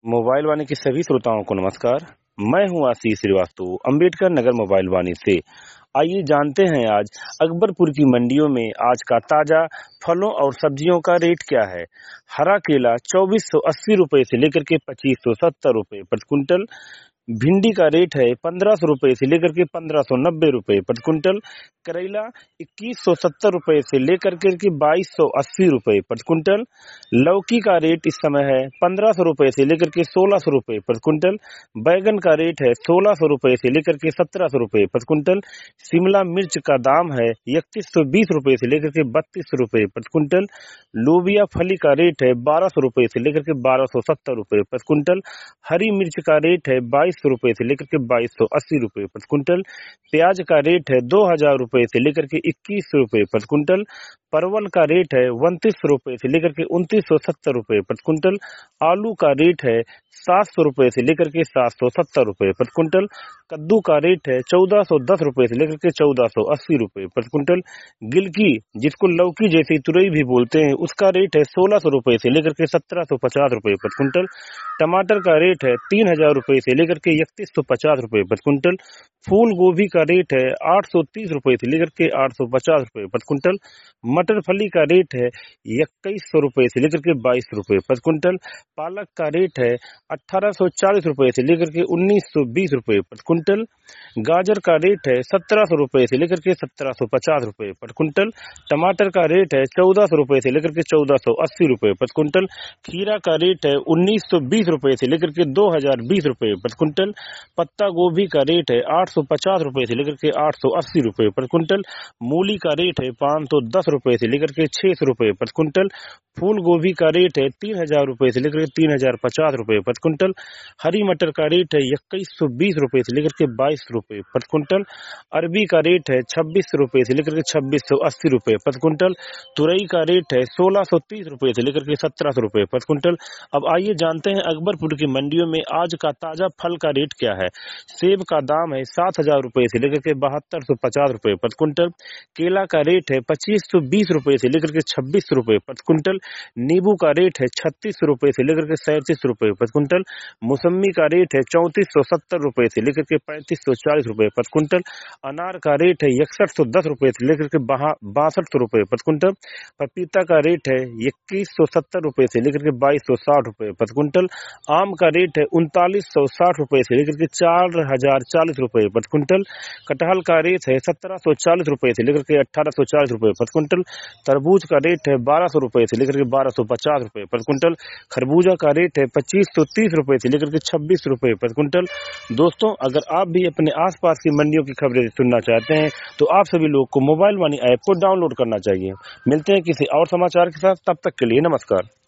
Mobile वाणी के सभी श्रोताओं को नमस्कार। मैं हूं आशीष श्रीवास्तव अंबेडकर नगर मोबाइल वाणी से। आइए जानते हैं आज अकबरपुर की मंडियों में आज का ताजा फलों और सब्जियों का रेट क्या है। हरा केला 2480 रुपए से लेकर के 2570 रुपए प्रति क्विंटल। भिंडी का रेट है 1500 रुपए से लेकर के 1590 रुपए प्रति क्विंटल। करेला 2170 रुपए से लेकर के 2280 रुपए प्रति क्विंटल। लौकी का रेट इस समय है 1500 रुपए से लेकर के 1600 रुपए प्रति क्विंटल। बैगन का रेट है 1600 रुपए से लेकर के 1700 रुपए प्रति क्विंटल। शिमला मिर्च का दाम है 3120 रुपए से लेकर के 3200 रुपए प्रति क्विंटल। लोबिया फली का रेट है 1200 रुपए से लेकर के 1270 रुपए प्रति क्विंटल। हरी मिर्च का रेट है 2200 रुपए से लेकर के 2280 रुपए प्रति क्विंटल। प्याज का रेट है 2000 रुपए से लेकर के 2100 रुपए प्रति क्विंटल। परवल का रेट है 2900 रुपए से लेकर के 2970 रुपए प्रति क्विंटल। आलू का रेट है 700 रुपए से लेकर के 770 रुपए प्रति क्विंटल। कद्दू का रेट है 1410 रुपए से लेकर के 1480 रुपए प्रति क्विंटल। गिलकी जिसको लौकी जैसी तुरई भी बोलते हैं उसका रेट है 1600 रुपए से लेकर के 1750 रुपए प्रति क्विंटल। टमाटर का रेट है 3000 रुपए से लेकर के 3150 रुपए प्रति क्विंटल। फूल गोभी का रेट है 830 रुपए से लेकर के 850 रुपए प्रति क्विंटल। मटर फली का रेट है 2100 रुपए से लेकर के 2200 रुपए प्रति क्विंटल। पालक का रेट है 1840 रुपए से लेकर के 1920 रुपए प्रति क्विंटल। गाजर का रेट है 1700 रुपए से लेकर के 1750 रुपए प्रति क्विंटल। टमाटर का रेट है 1400 रुपए से लेकर के 1480 रुपए प्रति क्विंटल। खीरा का रेट है 1920 रुपए से लेकर के 2020 रुपए प्रति क्विंटल। पत्ता गोभी का रेट है 850 रुपए से लेकर के 880 रुपए प्रति क्विंटल। मूली का रेट है 510 रुपए से लेकर के 600 रुपए प्रति क्विंटल। फूल गोभी का रेट है 3000 रुपए से लेकर के 3050 रुपए प्रति क्विंटल। हरी मटर का रेट है 2120 रुपए से लेकर के 22 रुपए प्रति क्विंटल। अरबी का रेट है 26 रुपए से लेकर के 2680 रुपए प्रति क्विंटल। तुरई का रेट है 1630 रुपए से लेकर के 1700 रुपए प्रति क्विंटल। अब आइए जानते हैं अकबरपुर की मंडियों में आज का ताजा फल का रेट क्या है। सेब का दाम है 7000 रुपए से लेकर के 7250 रुपए प्रति क्विंटल। केला का रेट है 2520 रुपए से लेकर के 2600 रुपए प्रति क्विंटल। नींबू का रेट है 36 रुपए से लेकर के 37 रुपए प्रति क्विंटल। मौसम्मी का रेट है 3470 रुपए से लेकर के 3540 रुपए प्रति क्विंटल। अनार का रेट है 6110 रुपए से लेकर के 62 रुपए प्रति क्विंटल। पपीता का रेट है 2170 रुपए से लेकर के 2260 रुपए प्रति क्विंटल। आम का रेट है 3960 रुपए से लेकर के 4040 रुपए प्रति क्विंटल। कटहल का रेट है 1740 रुपए से लेकर के 1840 रुपए प्रति क्विंटल। तरबूज का रेट है 1200 रुपए से लेकर के 1250 रुपए प्रति क्विंटल। खरबूजा का रेट है 2530 रुपए से लेकर के 26 रुपए प्रति क्विंटल। दोस्तों, अगर आप भी अपने आसपास की मंडियों की खबरें सुनना चाहते हैं तो आप सभी लोग को मोबाइल वाणी ऐप को डाउनलोड करना चाहिए। मिलते हैं किसी और समाचार के साथ, तब तक के लिए नमस्कार।